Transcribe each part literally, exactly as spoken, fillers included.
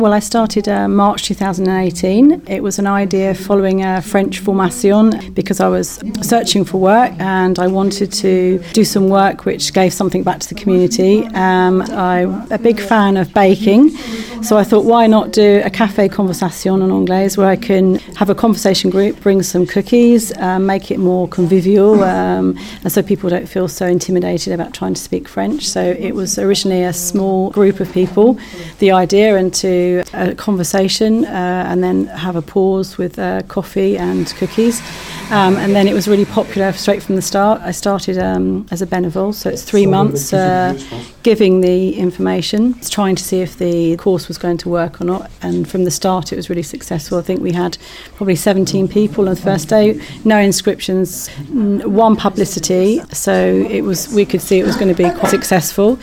Well, I started uh, March two thousand eighteen. It was an idea following a French formation because I was searching for work and I wanted to do some work which gave something back to the community. Um, I'm a big fan of baking, so I thought, why not do a café conversation en anglais where I can have a conversation group, bring some cookies, um, make it more convivial, um, and so people don't feel so intimidated about trying to speak French. So it was originally a small group of people, the idea, and to a conversation uh, and then have a pause with uh, coffee and cookies. Um, and then it was really popular straight from the start. I started um, as a bénévole, so it's three months uh, giving the information, trying to see if the course was going to work or not. And from the start, it was really successful. I think we had probably seventeen people on the first day, no inscriptions, one publicity. So it was, we could see it was going to be quite successful.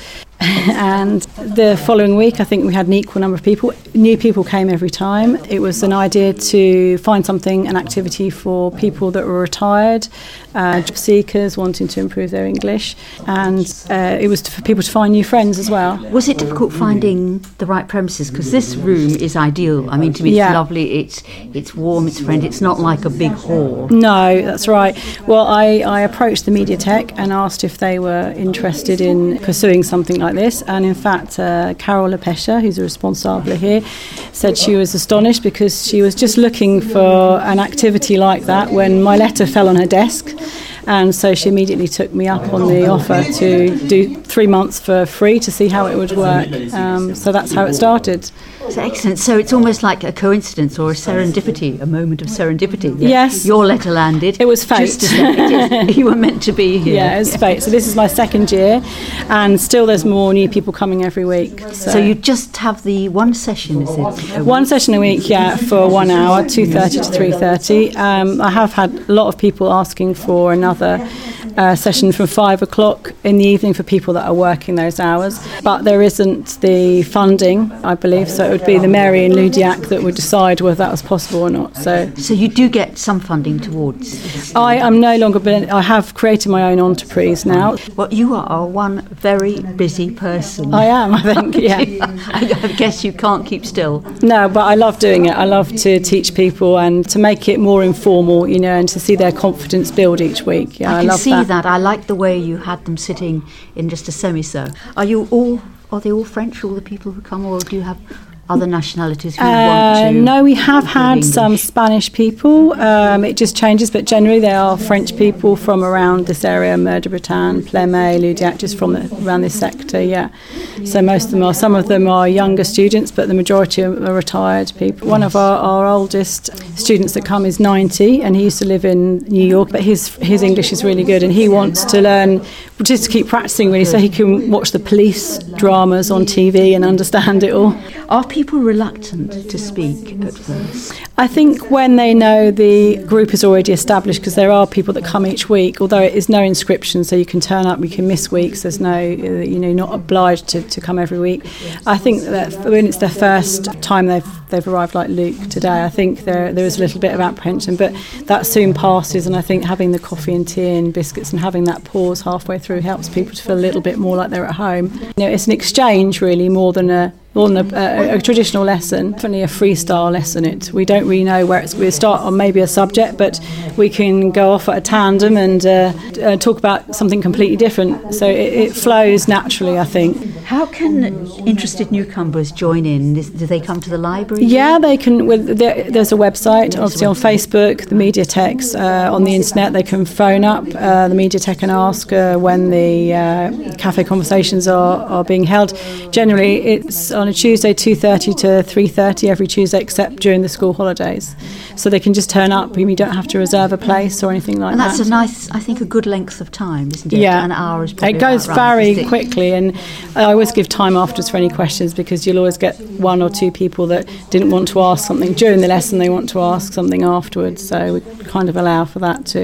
And the following week, I think we had an equal number of people. New people came every time. It was an idea to find something, an activity for people that were retired, uh, job seekers wanting to improve their English, and uh, it was for people to find new friends as well. Was it difficult finding the right premises? Because this room is ideal. I mean, to me, it's yeah. lovely. It's it's warm. It's friendly. It's not like a big hall. No, that's right. Well, I, I approached the Mediathek and asked if they were interested in pursuing something like this, and in fact uh, Carol Lepesha, who's a responsable here, said she was astonished because she was just looking for an activity like that when my letter fell on her desk, and so she immediately took me up on the offer to do three months for free to see how it would work. Um, so that's how it started. So excellent. So it's almost like a coincidence or a serendipity, a moment of serendipity. Yes. Your letter landed. It was fate. Just as it is. You were meant to be here. Yeah, it was fate. So this is my second year, and still there's more new people coming every week. So, so you just have the one session, is it? One session a week, yeah, for one hour, two thirty to three thirty. Um, I have had a lot of people asking for another uh, session from five o'clock in the evening for people that are working those hours, but there isn't the funding, I believe, so it would be the Mary and Ludiac that would decide whether that was possible or not. So, so you do get some funding towards. I am no longer. Been, I have created my own entreprise now. Well, you are one very busy person. I am. I think. Yeah. I, I guess you can't keep still. No, but I love doing it. I love to teach people and to make it more informal, you know, and to see their confidence build each week. Yeah, I, I can love see that. that. I like the way you had them sitting in just a semi-so. Are you all? Are they all French? All the people who come, or do you have other nationalities who uh, want to? No, we have had some Spanish people. Um, it just changes, but generally they are French people from around this area, Mer de Bretagne, Plémé, Ludiac, just from the, around this sector, yeah. So most of them are, some of them are younger students, but the majority are retired people. One of our, our oldest students that come is ninety, and he used to live in New York, but his his English is really good, and he wants to learn, just to keep practicing really, so he can watch the police dramas on T V and understand it all. Are people reluctant to speak at first? I think when they know the group is already established, because there are people that come each week, although it is no inscription, so you can turn up, you can miss weeks, there's no, you know, not obliged to, to come every week. I think that when it's their first time they've they've arrived, like Luke today, I think there there is a little bit of apprehension, but that soon passes, and I think having the coffee and tea and biscuits and having that pause halfway through helps people to feel a little bit more like they're at home. You know, it's an exchange really, more than a more than a, a, a traditional lesson, definitely a freestyle lesson. It we don't really know where it's. We start on maybe a subject, but we can go off at a tandem and uh, uh, talk about something completely different. So it, it flows naturally, I think. How can interested newcomers join in? Do they come to the library? Yeah, they can. With there, there's a website, obviously on Facebook, the Mediatheks, uh, on the internet. They can phone up uh, the Mediathek and ask uh, when the uh, cafe conversations are, are being held. Generally, it's on a Tuesday, two thirty to three thirty every Tuesday, except during the school holidays. So they can just turn up. You don't have to reserve a place or anything like and that. And that's a nice, I think, a good length of time, isn't it? Yeah. An hour is probably It goes about right, very isn't it? quickly, and I always give time afterwards for any questions, because you'll always get one or two people that didn't want to ask something during the lesson, they want to ask something afterwards, so we kind of allow for that too.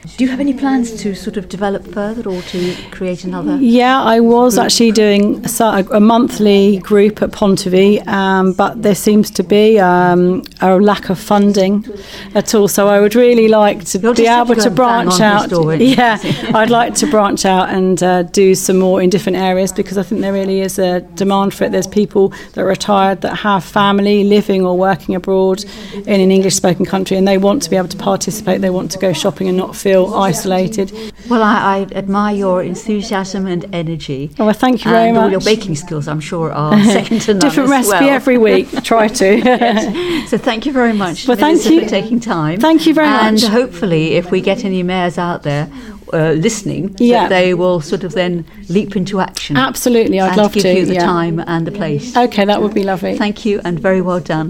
Do you have any plans to sort of develop further or to create another? Yeah, I was group? actually doing a, a monthly group at Pontivy, um, but there seems to be um, a lack of funding at all. So I would really like to You'll be able to, to branch out. Yeah, I'd like to branch out and uh, do some more in different areas, because I think there really is a demand for it. There's people that are retired that have family living or working abroad in an English-spoken country, and they want to be able to participate. They want to go shopping and not feel isolated. Well, I, I admire your enthusiasm and energy. Oh, well, thank you very and much. All your baking skills, I'm sure, are second to none. Different as recipe well. every week. Try to. Yes. So thank you very much, well, Melissa, thank you for taking time. Thank you very and much. And hopefully, if we get any mayors out there uh, listening, yeah. that they will sort of then leap into action. Absolutely, I'd and love give to. you the yeah. time and the place. Okay, that would be lovely. Thank you, and very well done.